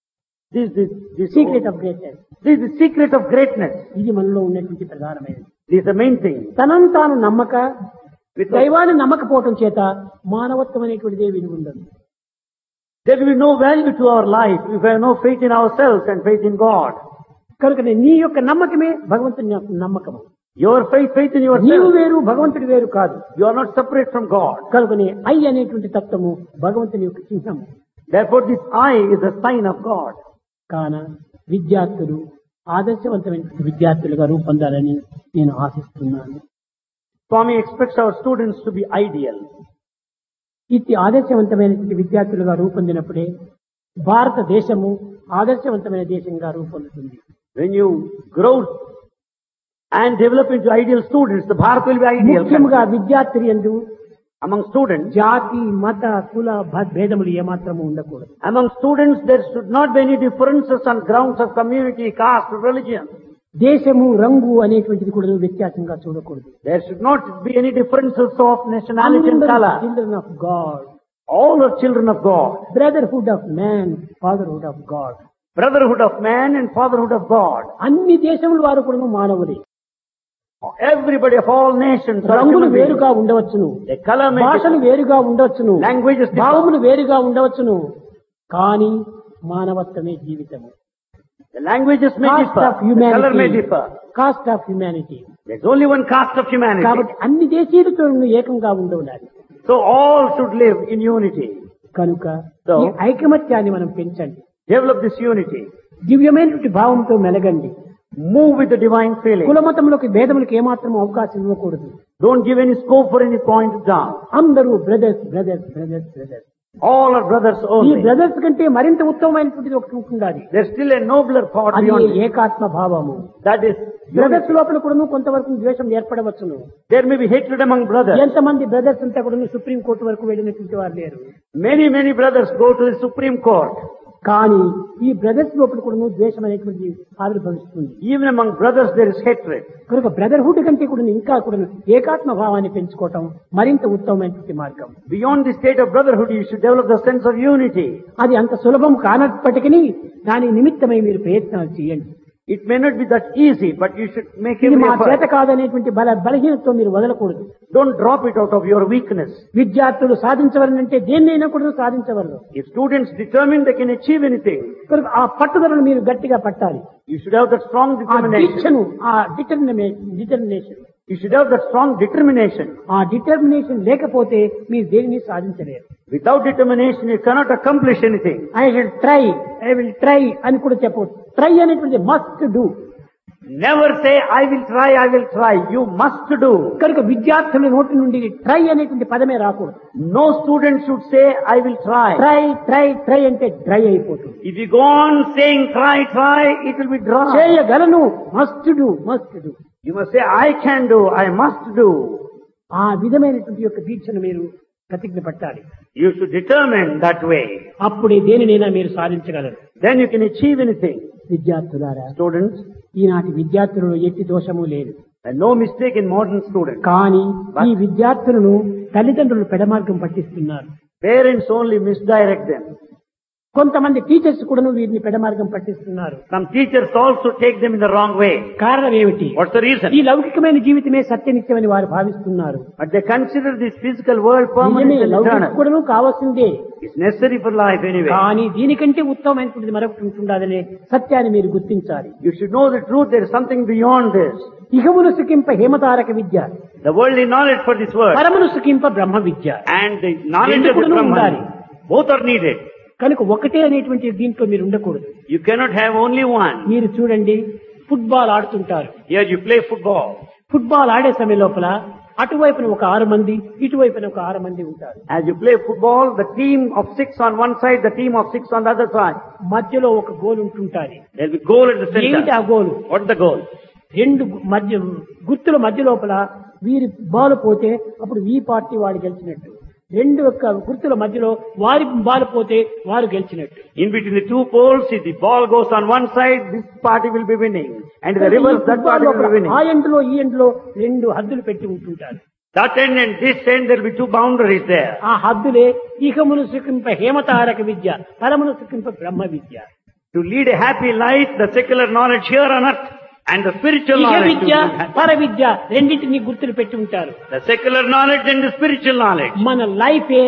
This secret of greatness. this is the secret of greatness. ఇది మనలో ఉన్నటువంటి ప్రధానమైనది. This is the main thing. తనను తాను నమ్మక, Without, దైవాన్ని నమ్మకపోవటం చేత మానవత్వం అనేటువంటిదే విలువ ఉండదు. there will be no value to our life if we have no faith in ourselves and faith in God. కనుక నీ యొక్క నమ్మకమే భగవంతుని యొక్క నమ్మకము. Your faith in నీవు yourself. వేరు భగవంతుడు వేరు కాదు. You are not separate from God. కనుకనే ఐ అనేటువంటి తత్వము భగవంతుని యొక్క చిహ్నము. Therefore this I is the sign of God. కాన విద్యార్థులు ఆదర్శవంతమైన విద్యార్థులుగా రూపొందాలని నేను ఆశిస్తున్నాను. Swami expects our students to be ideal. ఇది ఆదర్శవంతమైనటువంటి విద్యార్థులుగా రూపొందినప్పుడే భారతదేశము ఆదర్శవంతమైన దేశంగా రూపొందుతుంది. When you grow and develop into ideal students, the Bharat will be ideal. ముఖ్యంగా విద్యార్థి యందు Among students, జాతి, మత, కుల భేదములు ఏమాత్రము ఉండకూడదు. among students there should not be any differences on grounds of community, caste, religion. దేశము, రంగు అనేటువంటిది కూడా వ్యత్యాసంగా చూడకూడదు. There should not be any differences of nationality and color. Children of God. All are children of God. Brotherhood of man, fatherhood of God. Brotherhood of man and fatherhood of God. అన్ని దేశముల వారు కూడా మానవులే. Everybody of all nations are రంగులు human beings. వేరుగా ఉండవచ్చును, The color may భాషలు differ. వేరుగా ఉండవచ్చును, Languages differ. భావములు వేరుగా ఉండవచ్చును, కానీ మానవత్వమే జీవితము. The languages may caste differ. Of The color may humanity, differ. Caste of humanity. There's only one caste of humanity. కాబట్టి అన్ని దేశీయులతో ఏకంగా ఉండవున్నారు. So all should live in unity. కనుక So, ఈ ఐకమత్యాన్ని మనం పెంచండి. Develop this unity. దివ్యమైనటువంటి భావంతో మెలగండి. Move with the divine feeling. కులమతములకు భేదములకు ఏమాత్రం అవకాశం ఇవ్వకూడదు. Don't give any scope for any point down. అందరూ brothers brothers brothers brothers. All are brothers ఈ only. బ్రదర్స్ కంటే మరింత ఉత్తమమైనటువంటిది ఒకటి ఉండాలి. There's still a nobler thought అది beyond this. ఏకాత్మ భావము. That is brothers unity. లోపల కూడా కొంతవరకు ద్వేషం ఏర్పడవచ్చును. There may be hatred among brothers. ఎంతమంది బ్రదర్స్ అంతా కూడా సుప్రీం కోర్టు వరకు వెళ్ళినటువంటి వారు లేరు. Many brothers go to the Supreme Court. కానీ ఈ బ్రదర్స్ లోపల కూడా ద్వేషం అనేటువంటి ఆవిర్భవిస్తుంది. Even among brothers there is hatred. కనుక బ్రదర్హుడ్ కంటే కూడా ఇంకా కూడా ఏకాత్మ భావాన్ని పెంచుకోవటం మరింత ఉత్తమమైనటువంటి మార్గం. Beyond the state of brotherhood, you should develop the sense of unity. అది అంత సులభం కానప్పటికీ దాని నిమిత్తమై మీరు ప్రయత్నాలు చేయండి. It may not be that easy, but you should make ఇది every మా చేత effort. కాదనేటువంటి బలహీనతతో మీరు వదలకూడదు. Don't drop it out of your weakness. విద్యార్థులు సాధించవలనంటే దేన్నైనా కూడా సాధించవలను. If students determine they can achieve anything, కనుక ఆ పట్టుదలను మీరు గట్టిగా పట్టాలి. you should have that strong ఆ determination. దీక్షను, ఆ determination, You should have that strong determination. ఆ డిటర్మినేషన్ లేకపోతే మీరు దేనిని సాధించలేరు. Without determination, you cannot accomplish anything. I will try అని కూడా చెప్పవచ్చు. ట్రై అనేటువంటి must do. Never say, I will try. You must do. కనుక విద్యార్థుల నోటి నుండి ట్రై అనేటువంటి పదమే రాకూడదు. No student should say, I will try. Try అంటే డ్రై అయిపోతుంది. If you go on saying try, it will be dry. చేయగలను, must do. You must say, I can do, I must do. ఆ విధమైనటువంటి యొక్క దీక్షను మీరు ప్రతిజ్ఞ పట్టాలి. You should determine that way. అప్పుడే దేనినైనా మీరు సాధించగలరు. Then you can achieve anything. విద్యార్థులారా, Students, ఈనాటి విద్యార్థులలో ఎట్టి దోషము లేదు. and no mistake in modern students. కానీ ఈ విద్యార్థులను తల్లిదండ్రులు పెడమార్గం పట్టిస్తున్నారు. Parents only misdirect them. కొంతమంది టీచర్స్ కూడా వీరిని పెడమార్గం పట్టిస్తున్నారు. Some teachers also take them in the wrong way. కారణం ఏమిటి? What's the reason? ఈ లౌకికమైన జీవితమే సత్యనిత్యమని వారు భావిస్తున్నారు. But they consider this physical world permanent and లౌకికం eternal. కూడా కావాల్సిందే. It's necessary for life anyway. కానీ దీనికంటే ఉత్తమమైనటువంటిది మరొకటి ఉంటుండదనే సత్యాన్ని మీరు గుర్తించాలి. You should know the truth. There is something beyond this. ఇహమును సుఖింప హేమతారక విద్య, The worldly knowledge for this world పరమును సుఖింప బ్రహ్మ విద్య. and the knowledge of the రెండూ ఉండాలి. Brahman, both are needed. కనుక ఒకటే అనేటువంటి దీంట్లో మీరు ఉండకూడదు. You cannot have only one. మీరు చూడండి, ఫుట్బాల్ ఆడుతుంటారు. Here you play football. Football ఆడే సమయం లోపల అటువైపున ఒక 6 మంది, ఇటువైపున ఒక 6 మంది ఉంటారు. As you play football, the team of 6 on one side, the team of 6 on the other side. మధ్యలో ఒక గోల్ ఉంటుంటాది. There will be goal at the ఏంటి ఆ center. Goal? What's the goal? రెండు గుర్తుల మధ్య లోపల వీరి బాలు పోతే అప్పుడు ఈ పార్టీ వాడు గెలిచినట్టు. రెండు యొక్క గుర్తుల మధ్యలో వారి బాలు పోతే వారు గెలిచినట్టు. In between the two poles, if the ball goes on one side, this party will be winning. And in the reverse, that party will be winning. ఆ ఎండ్లో ఈ ఎండ్లో 2 హద్దులు పెట్టి ఉంటుంటారు. That end and this end, there will be 2 boundaries there. ఆ హద్దులే ఇహమును సుఖింప హేమతారక విద్య, పరమును సుఖింప బ్రహ్మ విద్య. To lead a happy life, the secular knowledge here on earth and the spiritual ఇహ knowledge. విద్య, పర విద్య రెండింటినీ గుర్తులు పెట్టి ఉంటారు. The secular knowledge and the spiritual knowledge. మన లైఫే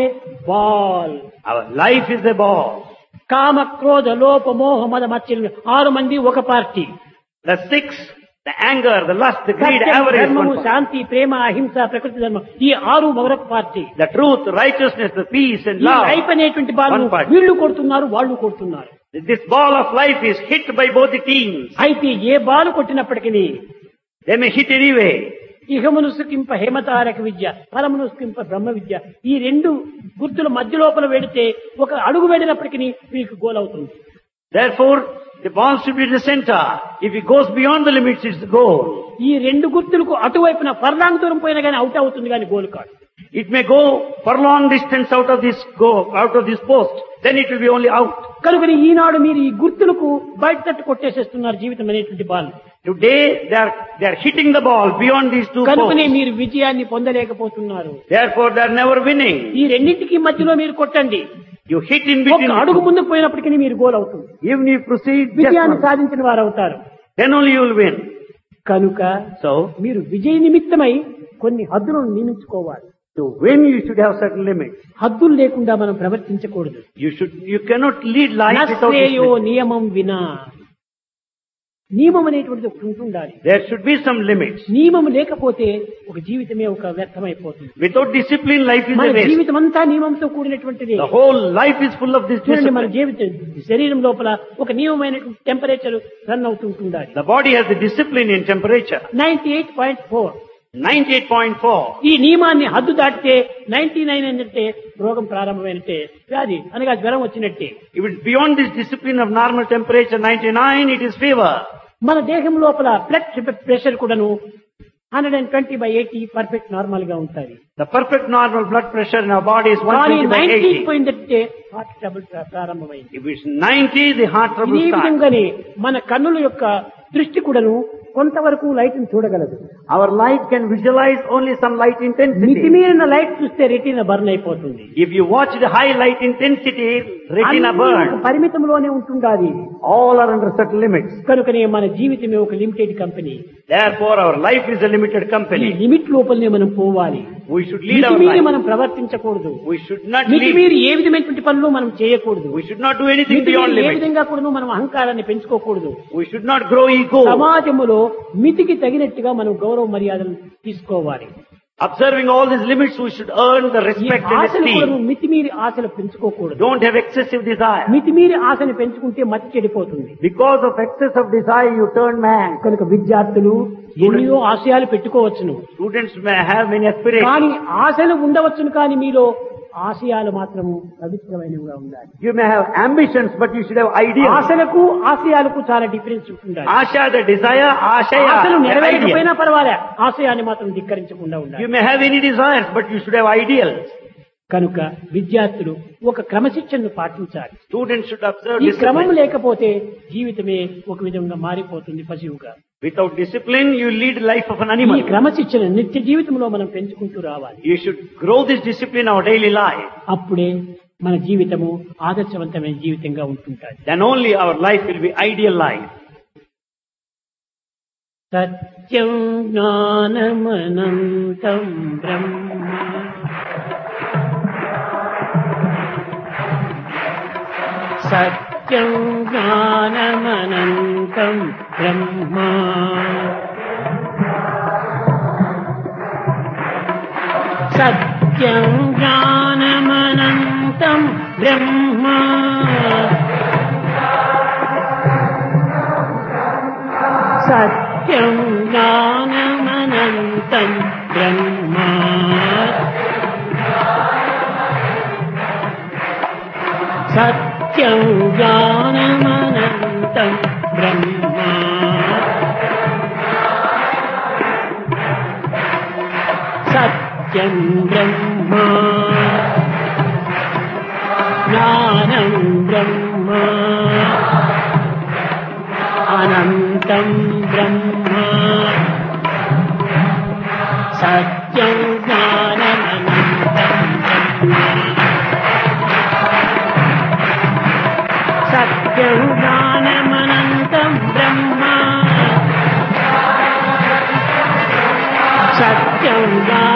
ball. Our life is a ball. కామ క్రోధ లోప మోహ మద మత్సర్యం 6 మంది ఒక party. The 6, the anger, the lust, the greed, సత్యం, avarice, ధర్మము, one party. శాంతి, ప్రేమ, అహింస, ప్రకృతి ధర్మం ఈ 6 మరొక party. The truth, righteousness, the peace and ఈ love. లైఫ్ అనేటువంటి బాల్ One party. వీళ్ళు కొడుతున్నారు, వాళ్ళు కొడుతున్నారు. This ball of life is hit by both the teams. అయితే ఏ బాల్ కొట్టినప్పటికీ They may hit anyway. ఇహమును సుఖింప హేమతారక విద్య, పరమును సుఖింప బ్రహ్మ విద్య ఈ 2 గుర్తుల మధ్య లోపల వెడితే ఒక అడుగు వేడినప్పటికీ మీకు గోల్ అవుతుంది. Therefore, the ball should be in the center. If it goes beyond the limits, it's the goal. ఈ 2 గుర్తులకు అటువైపున ఫర్లాంగ్ దూరం పోయినా కానీ అవుట్ అవుతుంది కానీ గోల్ కాదు. It may go for long distance out of this post. Then it will be only out. కనుక ఈనాడు మీరు ఈ గుర్తులకు బయట తట్టు కొట్టేసేస్తున్నారు జీవితం అనేటువంటి ball. Today, they are hitting the ball beyond these 2 కనుకనే posts. మీరు విజయాన్ని పొందలేకపోతున్నారు. Therefore, they are never winning. ఈ రెండింటికి మధ్యలో మీరు కొట్టండి. You hit in ఒక between. అడుగు ముందుకు పోయినప్పటికీ మీరు గోల్ అవుతుంది. Even if you proceed, just విజయాన్ని one. సాధించిన వారు అవుతారు. Then only you will win. కనుక So, మీరు విజయ నిమిత్తమై కొన్ని హద్దులను నియమించుకోవాలి. to win, you should have certain limits. హద్దులు లేకుండా మనం ప్రవర్తించకూడదు. You cannot lead life without నశ్రేయో limits. నియమం వినా, నియమం అనేటువంటిది ఒకటి ఉంటుండాలి. There should be some limits. నియమం లేకపోతే ఒక జీవితమే ఒక వ్యర్థమైపోతుంది. Without discipline, life is మన a waste. జీవితం అంతా నియమంతో కూడినటువంటిది. The whole life is full of this చూడండి, మన discipline. శరీరం లోపల ఒక నియమమైనటువంటి టెంపరేచర్ రన్ అవుతుంటుండాలి. The body has the discipline in temperature. 98.4. 98.4. ఈ నియమాన్ని హద్దు దాటితే 99 అంటే రోగం ప్రారంభమైనట్టే, వ్యాధి అనగా జ్వరం వచ్చినట్టే. If it's beyond this discipline of normal temperature, 99, it is fever. మన దేహం లోపల బ్లడ్ ప్రెషర్ కూడాను 120/80 పర్ఫెక్ట్ నార్మల్ గా ఉంటుంది. The perfect normal blood pressure in our body is కానీ 120/80. 90 పోయిందంటే హార్ట్ ట్రబుల్ ప్రారంభమైంది. If it's 90, the heart trouble ఈ starts. విధంగానే మన కన్నుల యొక్క దృష్టి కూడాను కొంతవరకు లైట్ ని చూడగలదు. Our light can visualize only some light intensity. మితిమీరిన లైట్ చూస్తే రెటీనా బర్న్ అయిపోతుంది. If you watch the high light intensity, retina అన్నీ burn. ఒక పరిమితంలోనే ఉంటుండాలి. All are under certain limits. కనుకనే మన జీవితమే ఒక limited company. Therefore, our life is a limited ఈ company. లిమిట్ లోపలనే మనం పోవాలి. We should lead our మితిమీరి life. మనం ప్రవర్తించకూడదు. We should not మితిమీరి lead. ఏ విధమైనటువంటి పనులు మనం చేయకూడదు. We should not do anything beyond మితిమీరి ఏ limits. విధంగా కూడా మనం అహంకారాన్ని పెంచుకోకూడదు. We should not grow ego. సమాజములో మితికి తగినట్టుగా మనం గౌరవ మర్యాదలు తీసుకోవాలి. Observing all these limits, we should earn the ఈ respect and ఆశలు కూడా esteem. మితిమీరి ఆశలు పెంచుకోకూడదు. Don't have excessive desire. మితిమీరి ఆశని పెంచుకుంటే మతి చెడిపోతుంది. Because of excess of desire, you turn mad. కనుక విద్యార్థులు ఎన్నో ఆశయాలు పెట్టుకోవచ్చును. Students may have many aspirations. కానీ ఆశలు ఉండవచ్చును, కానీ మీలో ఆశయాలు మాత్రము పవిత్రమైనవిగా ఉండాలి. You may have ambitions, but you should have ideals. ఆశలకు ఆశయాలకు చాలా డిఫరెన్స్ ఉంటుండాలి. Asha, the desire, ఆశలు ashaya, the ideal. నెరవేరకపోయినా పర్వాలే, ఆశయాన్ని మాత్రం ధిక్కరించకుండా ఉండాలి. You may have any desires, but you should have ideals. కనుక విద్యార్థులు ఒక క్రమశిక్షణను పాటించాలి. Students should observe ఈ క్రమం discipline. లేకపోతే జీవితమే ఒక విధంగా మారిపోతుంది పశువుగా. Without discipline, you lead life of an ఈ animal. క్రమశిక్షణ నిత్య జీవితంలో మనం పెంచుకుంటూ రావాలి. You should grow this discipline in our daily life. అప్పుడే మన జీవితము ఆదర్శవంతమైన జీవితంగా ఉంటుంటాయి. Then only our life will be ideal life. సత్యం జ్ఞానమనంతం బ్రహ్మ సత్యం జ్ఞానమనంతం బ్రహ్మ సత్యం జ్ఞానమనంతం బ్రహ్మ సత్యం జ్ఞానమనంతం బ్రహ్మ సత్యం జ్ఞానమనంతం బ్రహ్మ సత్యం బ్రహ్మ జ్ఞానం బ్రహ్మ అనంతం బ్రహ్మ సత్యం జ్ఞానమనంతం బ్రహ్మ సత్యం జ్ఞానమనంతం బ్రహ్మ సత్యం